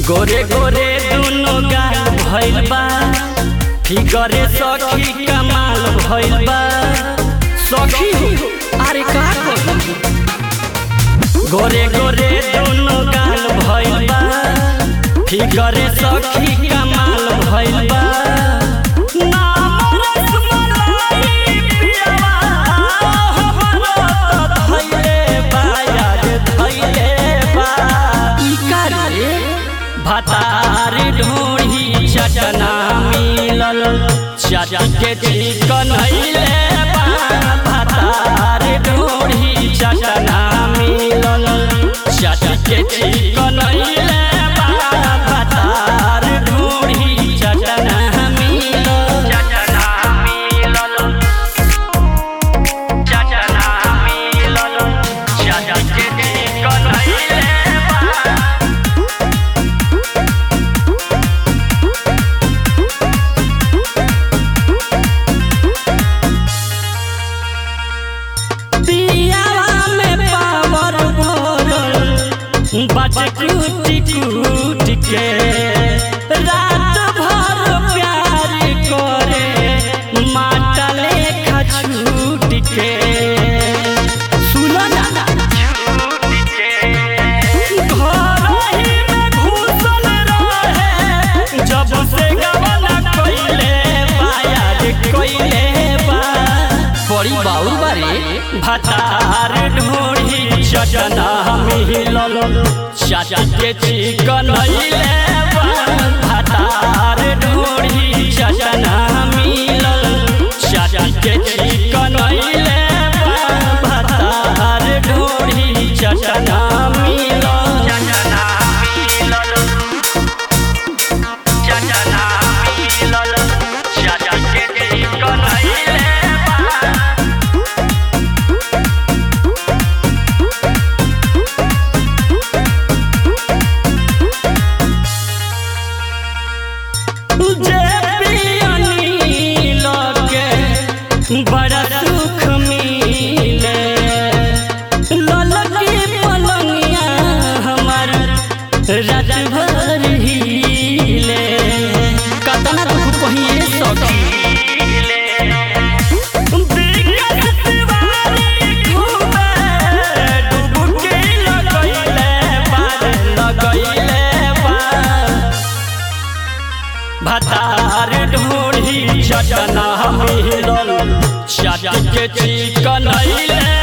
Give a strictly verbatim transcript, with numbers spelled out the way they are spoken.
गोरे गोरे दुनो गाल भइल बा, फिगरे सखी कमाल भइल बा। सखी अरे का कही, गोरे गोरे दुनो गाल भइल बा, फिगरे सखी कमाल भइल बा। भतार ढोढ़ी चटना मिलल चाची के चिकन हइले बा। भतार ढोढ़ी चटना मिलल चाची के चिकन हइले बा। भतार ढोढ़ी चटना मिलल चटना मिलल चटना मिलल चाची के चिकन हइले बाटे कूटी कूटी के रात भर प्यार करे माटा लेखा छूट के। सुनो ना छूट के घर ही में घुसल रहे जब से गवना कइले बायार कइले बा। बड़ी बाउर बारे भतार ढोढ़ी चटना मिलल चाची के चिकन हइले बा। भतार ढोढ़ी चटना मिलल चाची के चिकन हइले बा। भतार ढोढ़ी चटना मिलल चटना मिलल चटना मिलल चाची के चिकन हइले बड़ा सुख मिले ललकी पलंगिया हमार रात भर हिले। कतना दुख कहिए सखी भतार ढोढ़ी चटना मिलल चाची के चिकन हइले